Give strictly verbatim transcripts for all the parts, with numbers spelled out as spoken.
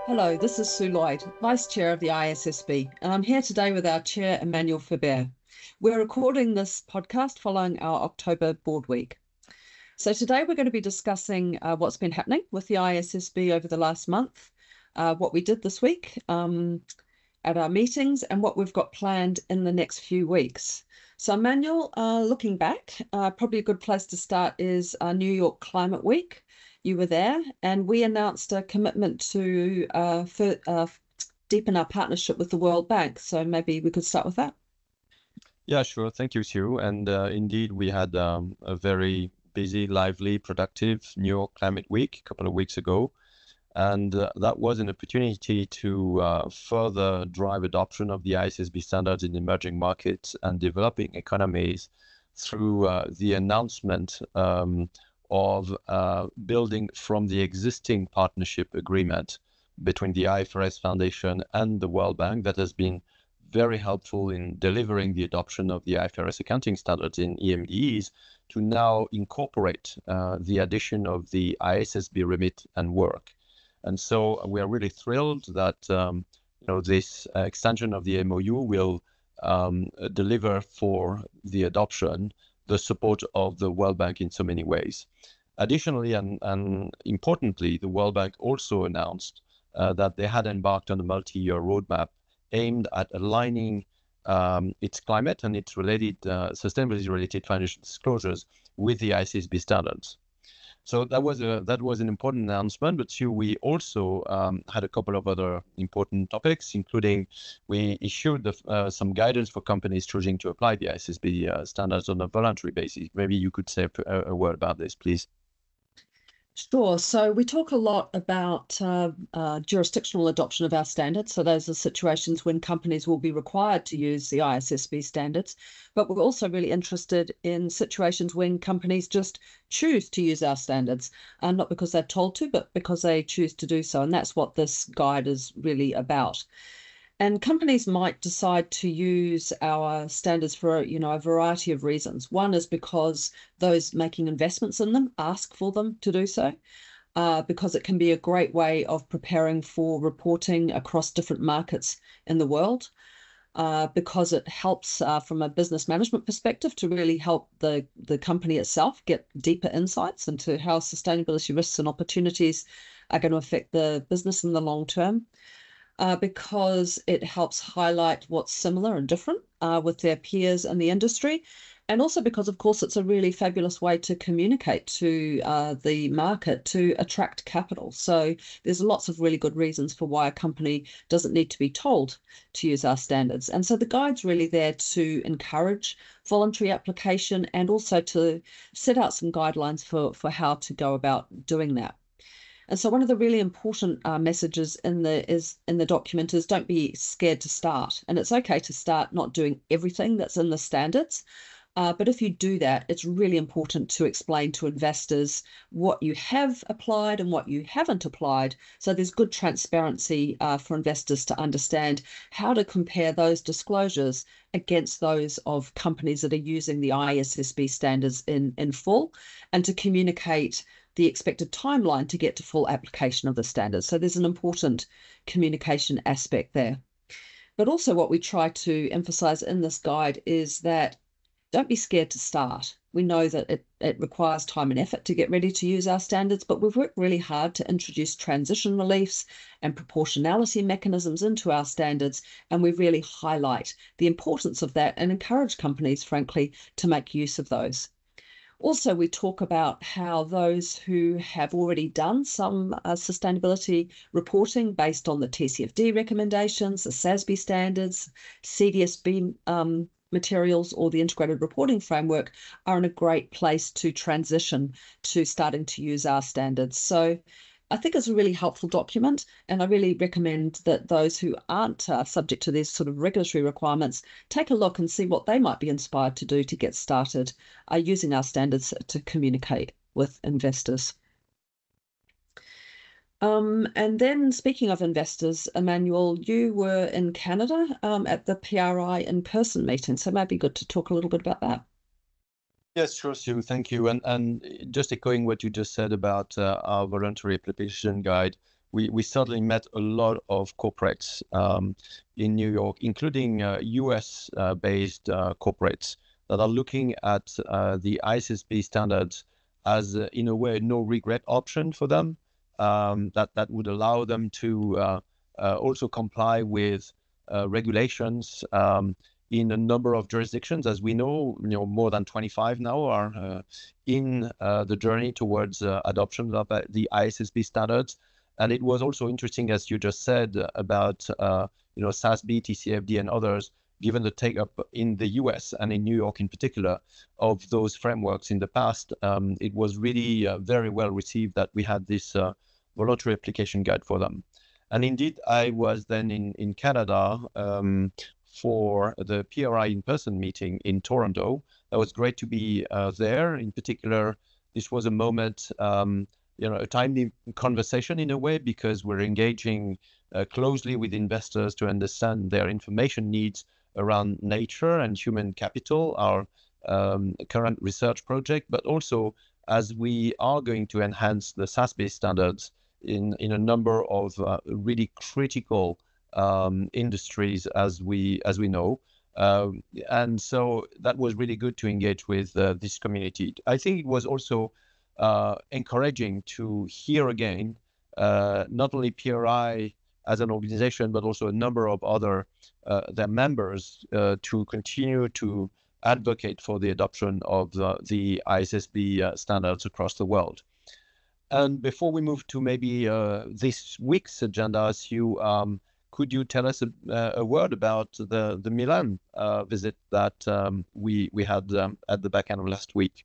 Hello, this is Sue Lloyd, Vice Chair of the I S S B, and I'm here today with our Chair, Emmanuel Faber. We're recording this podcast following our October board week. So today we're going to be discussing uh, what's been happening with the I S S B over the last month, uh, what we did this week um, at our meetings, and what we've got planned in the next few weeks. So Emmanuel, uh, looking back, uh, probably a good place to start is uh, New York Climate Week. You were there, and we announced a commitment to uh, for, uh, deepen our partnership with the World Bank. So maybe we could start with that. Yeah, sure. Thank you, Sue. And uh, indeed, we had um, a very busy, lively, productive New York Climate Week a couple of weeks ago. And uh, that was an opportunity to uh, further drive adoption of the I S S B standards in emerging markets and developing economies through uh, the announcement um, of uh, building from the existing partnership agreement between the I F R S Foundation and the World Bank that has been very helpful in delivering the adoption of the I F R S accounting standards in E M D Es to now incorporate uh, the addition of the I S S B remit and work. And so we are really thrilled that um, you know this uh, extension of the M O U will um, deliver for the adoption the support of the World Bank in so many ways. Additionally, and, and importantly, the World Bank also announced uh, that they had embarked on a multi-year roadmap aimed at aligning um, its climate and its related uh, sustainability-related financial disclosures with the I S S B standards. So that was a that was an important announcement. But Sue, we also um, had a couple of other important topics, including we issued the, uh, some guidance for companies choosing to apply the I S S B uh, standards on a voluntary basis. Maybe you could say a, a word about this, please. Sure. So we talk a lot about uh, uh, jurisdictional adoption of our standards. So those are situations when companies will be required to use the I S S B standards. But we're also really interested in situations when companies just choose to use our standards, uh, not because they're told to, but because they choose to do so. And that's what this guide is really about. And companies might decide to use our standards for, you know, a variety of reasons. One is because those making investments in them ask for them to do so, uh, because it can be a great way of preparing for reporting across different markets in the world, uh, because it helps uh, from a business management perspective to really help the, the company itself get deeper insights into how sustainability risks and opportunities are going to affect the business in the long term. Uh, because it helps highlight what's similar and different uh, with their peers in the industry. And also because, of course, it's a really fabulous way to communicate to uh, the market to attract capital. So there's lots of really good reasons for why a company doesn't need to be told to use our standards. And so the guide's really there to encourage voluntary application and also to set out some guidelines for, for how to go about doing that. And so one of the really important uh, messages in the is in the document is don't be scared to start. And it's okay to start not doing everything that's in the standards. Uh, but if you do that, it's really important to explain to investors what you have applied and what you haven't applied. So there's good transparency uh, for investors to understand how to compare those disclosures against those of companies that are using the I S S B standards in, in full, and to communicate the expected timeline to get to full application of the standards. So there's an important communication aspect there. But also what we try to emphasize in this guide is that don't be scared to start. We know that it, it requires time and effort to get ready to use our standards, but we've worked really hard to introduce transition reliefs and proportionality mechanisms into our standards, and we really highlight the importance of that and encourage companies, frankly, to make use of those. Also, we talk about how those who have already done some uh, sustainability reporting based on the T C F D recommendations, the S A S B standards, C D S B um, materials, or the integrated reporting framework are in a great place to transition to starting to use our standards. So I think it's a really helpful document, and I really recommend that those who aren't uh, subject to these sort of regulatory requirements take a look and see what they might be inspired to do to get started uh, using our standards to communicate with investors. Um, and then speaking of investors, Emmanuel, you were in Canada um, at the P R I in-person meeting, so it might be good to talk a little bit about that. Yes, sure, Sue. Thank you. And and just echoing what you just said about uh, our voluntary application guide, we, we certainly met a lot of corporates um, in New York, including uh, U S-based uh, uh, corporates that are looking at uh, the I S S B standards as, uh, in a way, no regret option for them. Um, that that would allow them to uh, uh, also comply with uh, regulations um, in a number of jurisdictions. As we know, you know, more than twenty-five now are uh, in uh, the journey towards uh, adoption of uh, the I S S B standards. And it was also interesting, as you just said, about uh, you know, S A S B, T C F D, and others, given the take-up in the U S and in New York in particular of those frameworks in the past. Um, it was really uh, very well received that we had this uh, voluntary application guide for them. And indeed, I was then in, in Canada um, for the P R I in-person meeting in Toronto. It was great to be uh, there. In particular, this was a moment, um, you know, a timely conversation in a way, because we're engaging uh, closely with investors to understand their information needs around nature and human capital, our um, current research project, but also as we are going to enhance the S A S B standards in, in a number of uh, really critical um, industries, as we as we know. Um, and so that was really good to engage with uh, this community. I think it was also uh, encouraging to hear again, uh, not only P R I as an organization, but also a number of other uh, their members uh, to continue to advocate for the adoption of the, the I S S B uh, standards across the world. And before we move to maybe uh, this week's agenda, Sue, um, could you tell us a, a word about the, the Milan uh, visit that um, we, we had um, at the back end of last week?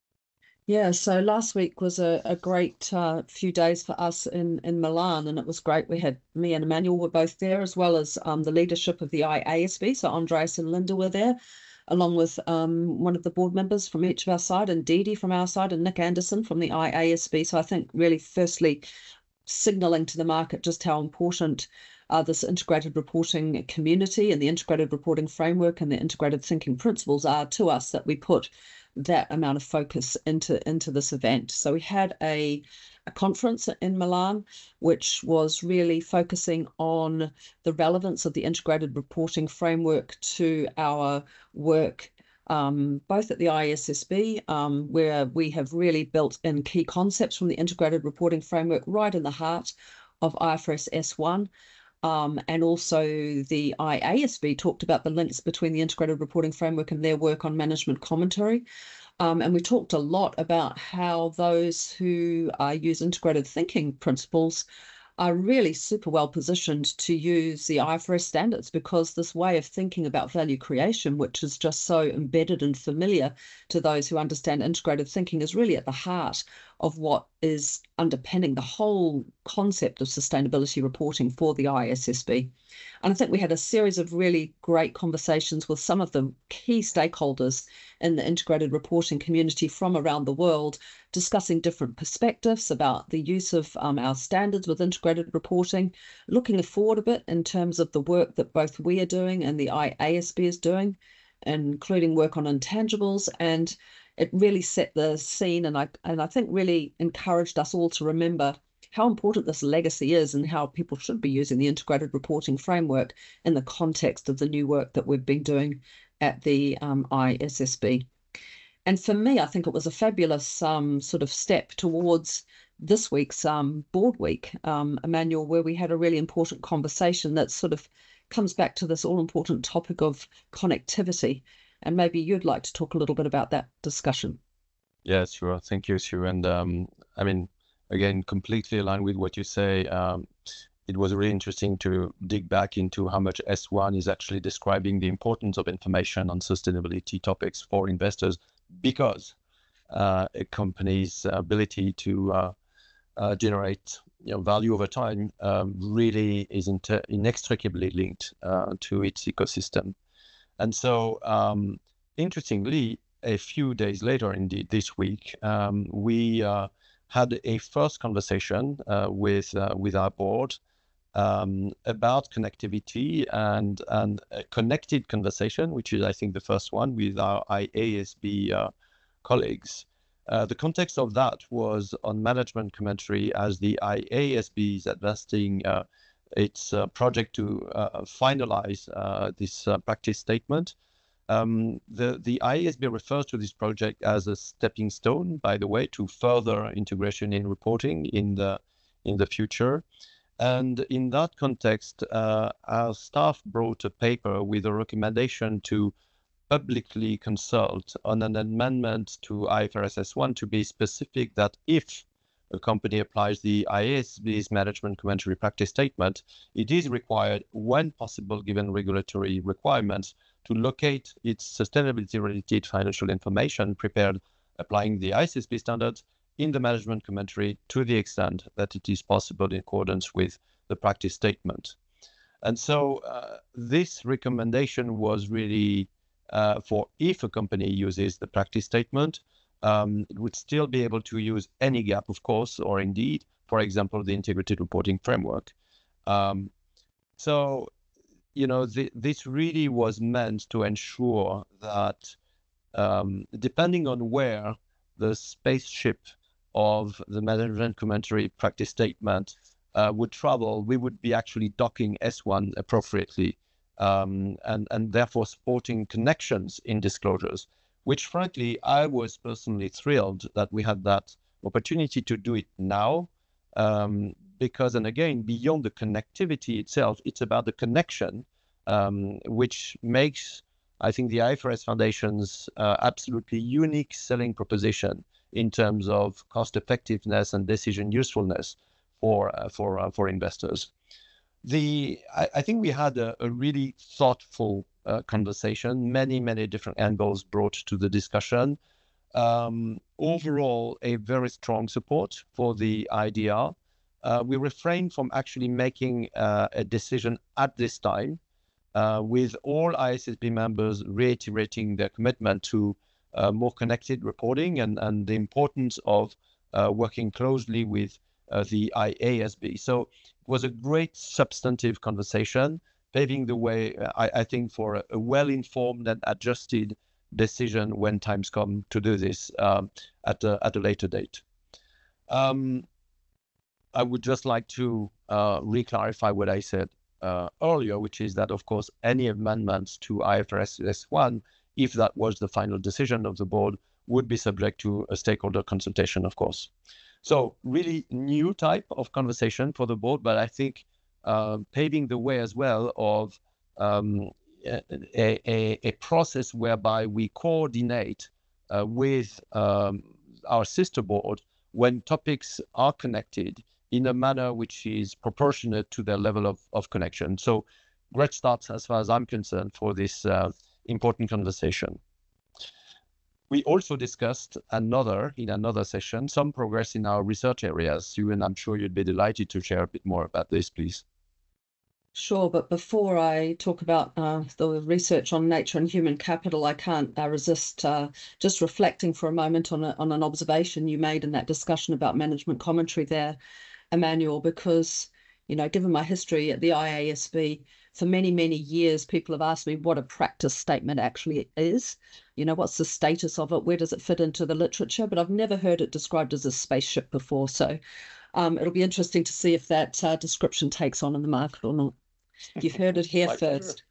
Yeah, so last week was a, a great uh, few days for us in, in Milan, and it was great. We had me and Emmanuel were both there, as well as um, the leadership of the I A S B. So Andreas and Linda were there, along with um, one of the board members from each of our side, and Dee Dee from our side, and Nick Anderson from the I A S B. So I think really, firstly, signaling to the market just how important uh, this integrated reporting community and the integrated reporting framework and the integrated thinking principles are to us, that we put that amount of focus into into this event. So we had a, a conference in Milan, which was really focusing on the relevance of the integrated reporting framework to our work, um, both at the I S S B, um, where we have really built in key concepts from the integrated reporting framework right in the heart of I F R S S one. Um, and also the I A S B talked about the links between the integrated reporting framework and their work on management commentary. Um, and we talked a lot about how those who uh, use integrated thinking principles are really super well positioned to use the I F R S standards, because this way of thinking about value creation, which is just so embedded and familiar to those who understand integrated thinking, is really at the heart of what is underpinning the whole concept of sustainability reporting for the I S S B. And I think we had a series of really great conversations with some of the key stakeholders in the integrated reporting community from around the world, discussing different perspectives about the use of um, our standards with integrated reporting, looking forward a bit in terms of the work that both we are doing and the I A S B is doing, including work on intangibles. And it really set the scene, and I and I think really encouraged us all to remember how important this legacy is and how people should be using the integrated reporting framework in the context of the new work that we've been doing at the um, I S S B. And for me, I think it was a fabulous um, sort of step towards this week's um, board week, um, Emmanuel, where we had a really important conversation that sort of comes back to this all-important topic of connectivity. And maybe you'd like to talk a little bit about that discussion. Yeah, sure. Thank you, Sue. And um, I mean, again, completely aligned with what you say. Um, it was really interesting to dig back into how much S one is actually describing the importance of information on sustainability topics for investors, because uh, a company's ability to uh, uh, generate you know, value over time um, really is inter- inextricably linked uh, to its ecosystem. And so, um, interestingly, a few days later, indeed, this week, um, we uh, had a first conversation uh, with uh, with our board um, about connectivity and and a connected conversation, which is, I think, the first one with our I A S B uh, colleagues. Uh, the context of that was on management commentary as the I A S B is advancing uh, its uh, project to uh, finalize uh, this uh, practice statement. Um, the, the I A S B refers to this project as a stepping stone, by the way, to further integration in reporting in the, in the future. And in that context, uh, our staff brought a paper with a recommendation to publicly consult on an amendment to I F R S S one to be specific that if a company applies the I A S B's management commentary practice statement, it is required, when possible, given regulatory requirements, to locate its sustainability-related financial information prepared applying the I S S B standards in the management commentary to the extent that it is possible in accordance with the practice statement. And so uh, this recommendation was really uh, for if a company uses the practice statement, um, it would still be able to use any gap, of course, or indeed, for example, the integrated reporting framework. Um, so, you know, th this really was meant to ensure that um, depending on where the spaceship of the management commentary practice statement uh, would travel, we would be actually docking S one appropriately um, and, and therefore supporting connections in disclosures, which frankly, I was personally thrilled that we had that opportunity to do it now. Um, because, and again, beyond the connectivity itself, it's about the connection, um, which makes, I think, the I F R S Foundation's uh, absolutely unique selling proposition in terms of cost effectiveness and decision usefulness for uh, for uh, for investors. The I, I think we had a, a really thoughtful uh, conversation, many many different angles brought to the discussion. Um, overall, a very strong support for the idea. Uh, we refrained from actually making uh, a decision at this time, uh, with all I S S B members reiterating their commitment to uh, more connected reporting and, and the importance of uh, working closely with uh, the I A S B. So it was a great substantive conversation, paving the way, I, I think, for a, a well-informed and adjusted decision when times come to do this um, at, a, at a later date. Um, I would just like to uh, re-clarify what I said uh, earlier, which is that, of course, any amendments to I F R S S one, if that was the final decision of the board, would be subject to a stakeholder consultation, of course. So really new type of conversation for the board, but I think uh, paving the way as well of um, a, a, a process whereby we coordinate uh, with um, our sister board when topics are connected in a manner which is proportionate to their level of, of connection. So great start as far as I'm concerned for this uh, important conversation. We also discussed another, in another session, some progress in our research areas. Sue, and I'm sure you'd be delighted to share a bit more about this, please. Sure, but before I talk about uh, the research on nature and human capital, I can't uh, resist uh, just reflecting for a moment on, a, on an observation you made in that discussion about management commentary there, Emmanuel, because, you know, given my history at the I A S B, for many, many years, people have asked me what a practice statement actually is. You know, what's the status of it? Where does it fit into the literature? But I've never heard it described as a spaceship before. So um, it'll be interesting to see if that uh, description takes on in the market or not. You've heard it here first.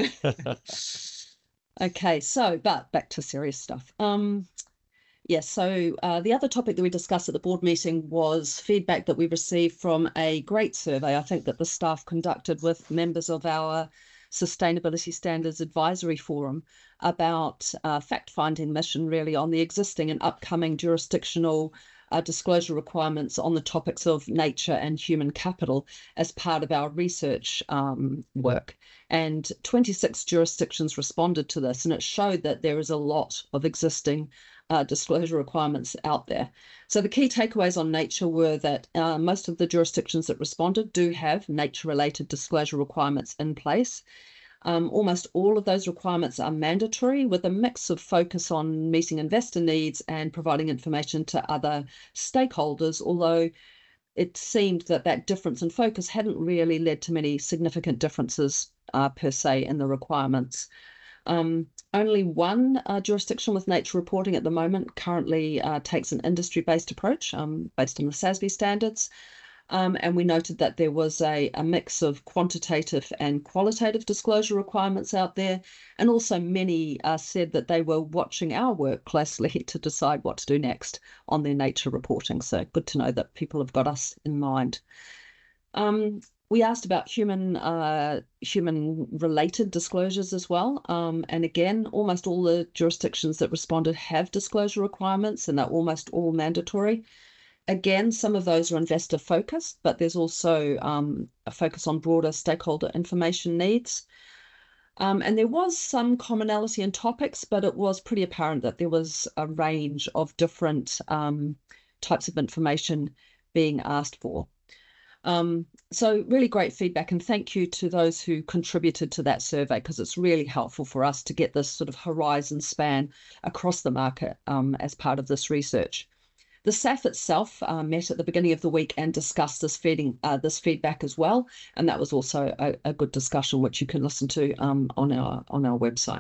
Okay, so, but back to serious stuff. Um, Yes, so uh, the other topic that we discussed at the board meeting was feedback that we received from a great survey, I think, that the staff conducted with members of our Sustainability Standards Advisory Forum about uh, fact-finding mission, really, on the existing and upcoming jurisdictional uh, disclosure requirements on the topics of nature and human capital as part of our research um, work. And twenty-six jurisdictions responded to this, and it showed that there is a lot of existing Uh, disclosure requirements out there. So the key takeaways on nature were that uh, most of the jurisdictions that responded do have nature-related disclosure requirements in place. Um, almost all of those requirements are mandatory, with a mix of focus on meeting investor needs and providing information to other stakeholders, although it seemed that that difference in focus hadn't really led to many significant differences uh, per se in the requirements. Um, only one uh, jurisdiction with nature reporting at the moment currently uh, takes an industry-based approach um, based on the S A S B standards. Um, and we noted that there was a, a mix of quantitative and qualitative disclosure requirements out there. And also many uh, said that they were watching our work closely to decide what to do next on their nature reporting. So good to know that people have got us in mind. Um, we asked about human uh, human related disclosures as well. Um, and again, almost all the jurisdictions that responded have disclosure requirements, and they're almost all mandatory. Again, some of those are investor focused, but there's also um, a focus on broader stakeholder information needs. Um, and there was some commonality in topics, but it was pretty apparent that there was a range of different um, types of information being asked for. Um, so really great feedback, and thank you to those who contributed to that survey, because it's really helpful for us to get this sort of horizon span across the market um, as part of this research. The S A F itself uh, met at the beginning of the week and discussed this feeding, uh, this feedback as well, and that was also a, a good discussion which you can listen to um, on our on our website.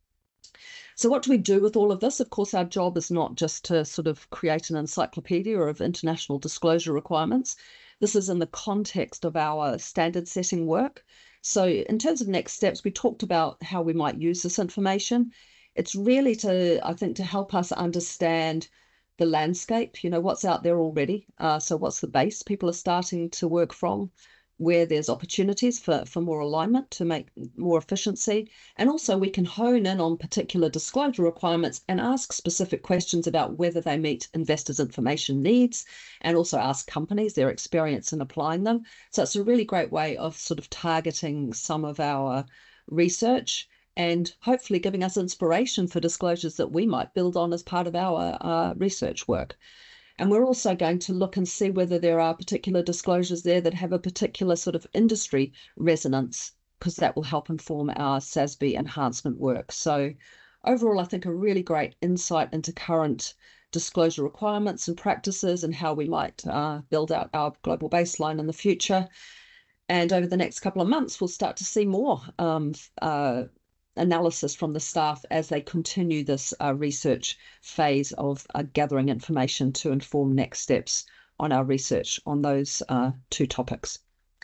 So what do we do with all of this? Of course, our job is not just to sort of create an encyclopedia of international disclosure requirements. This is in the context of our standard setting work. So in terms of next steps, we talked about how we might use this information. It's really to, I think, to help us understand the landscape, you know, what's out there already. Uh, so what's the base people are starting to work from, where there's opportunities for, for more alignment to make more efficiency. And also we can hone in on particular disclosure requirements and ask specific questions about whether they meet investors' information needs, and also ask companies their experience in applying them. So it's a really great way of sort of targeting some of our research and hopefully giving us inspiration for disclosures that we might build on as part of our uh, research work. And we're also going to look and see whether there are particular disclosures there that have a particular sort of industry resonance, because that will help inform our S A S B enhancement work. So overall, I think a really great insight into current disclosure requirements and practices and how we might uh, build out our global baseline in the future. And over the next couple of months, we'll start to see more um, uh, analysis from the staff as they continue this uh, research phase of uh, gathering information to inform next steps on our research on those uh, two topics.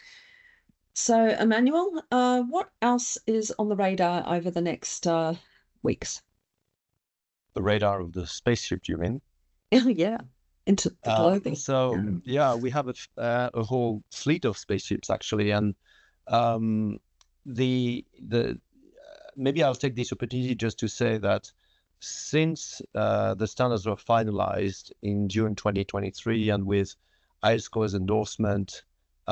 So, Emmanuel, uh, what else is on the radar over the next uh, weeks? The radar of the spaceship, you mean? Yeah, into the globe. Uh, so, yeah. yeah, we have a, uh, a whole fleet of spaceships, actually, and um, the the maybe I'll take this opportunity just to say that since uh, the standards were finalized in June twenty twenty-three, and with I S C O's endorsement,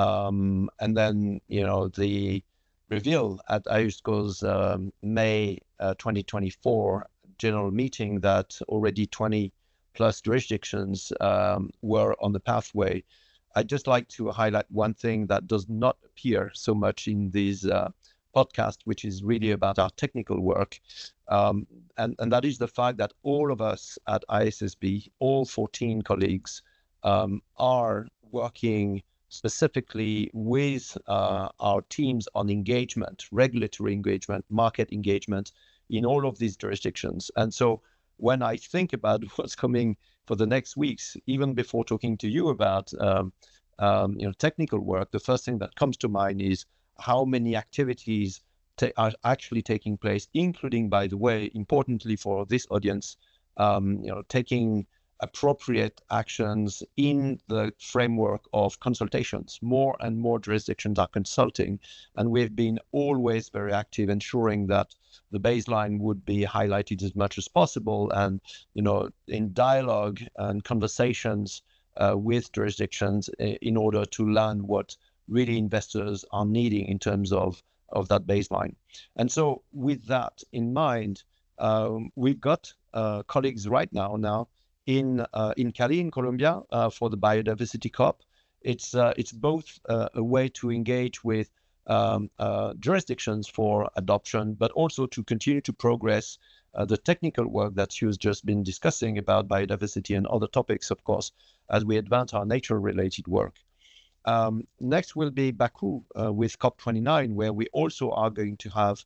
um, and then, you know, the reveal at I S C O's um, May uh, twenty twenty-four general meeting that already twenty plus jurisdictions um, were on the pathway, I'd just like to highlight one thing that does not appear so much in these uh, podcast, which is really about our technical work. Um, and, and that is the fact that all of us at I S S B, all fourteen colleagues, um, are working specifically with uh, our teams on engagement, regulatory engagement, market engagement in all of these jurisdictions. And so when I think about what's coming for the next weeks, even before talking to you about um, um, you know, technical work, the first thing that comes to mind is how many activities are actually taking place, including, by the way, importantly for this audience, um, you know, taking appropriate actions in the framework of consultations. More and more jurisdictions are consulting, and we've been always very active, ensuring that the baseline would be highlighted as much as possible, and, you know, in dialogue and conversations uh, with jurisdictions in order to learn what really investors are needing in terms of, of that baseline. And so with that in mind, um, we've got uh, colleagues right now now in uh, in Cali, in Colombia, uh, for the Biodiversity COP. It's, uh, it's both uh, a way to engage with um, uh, jurisdictions for adoption, but also to continue to progress uh, the technical work that Hugh's just been discussing about biodiversity and other topics, of course, as we advance our nature-related work. Um, next will be Baku uh, with COP twenty-nine, where we also are going to have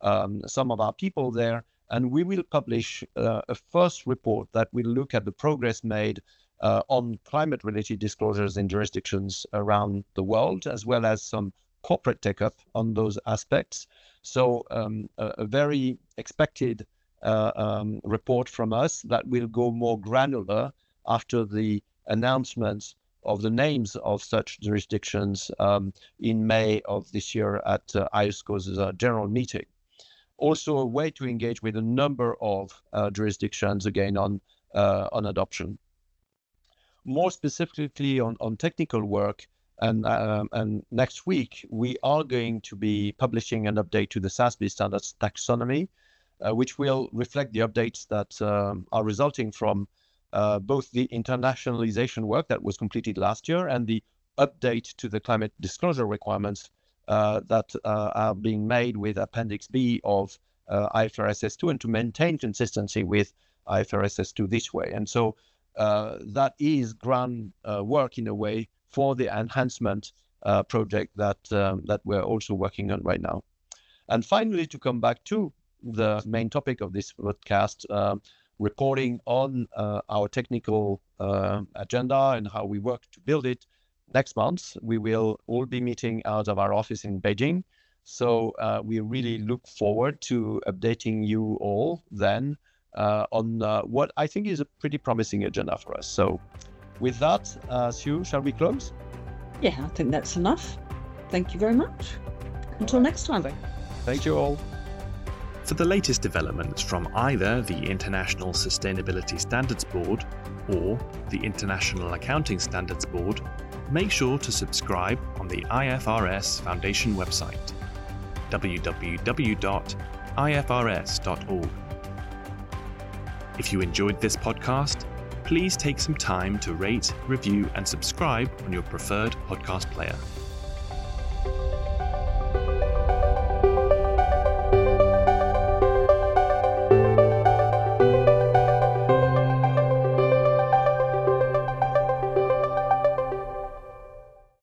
um, some of our people there, and we will publish uh, a first report that will look at the progress made uh, on climate-related disclosures in jurisdictions around the world, as well as some corporate take-up on those aspects. So um, a, a very expected uh, um, report from us that will go more granular after the announcements of the names of such jurisdictions um, in May of this year at uh, I O S C O's uh, general meeting. Also a way to engage with a number of uh, jurisdictions, again, on, uh, on adoption. More specifically on, on technical work, and, um, and next week, we are going to be publishing an update to the S A S B standards taxonomy, uh, which will reflect the updates that um, are resulting from Uh, both the internationalization work that was completed last year and the update to the climate disclosure requirements uh, that uh, are being made with Appendix B of uh, I F R S S two, and to maintain consistency with I F R S S two this way. And so uh, that is ground uh, work in a way for the enhancement uh, project that, um, that we're also working on right now. And finally, to come back to the main topic of this podcast, uh, reporting on uh, our technical uh, agenda and how we work to build it. Next month, we will all be meeting out of our office in Beijing. So uh, we really look forward to updating you all then uh, on uh, what I think is a pretty promising agenda for us. So with that, uh, Sue, shall we close? Yeah, I think that's enough. Thank you very much. Until next time. Thank, thank you all. For the latest developments from either the International Sustainability Standards Board or the International Accounting Standards Board, make sure to subscribe on the I F R S Foundation website, w w w dot i f r s dot org. If you enjoyed this podcast, please take some time to rate, review, and subscribe on your preferred podcast player.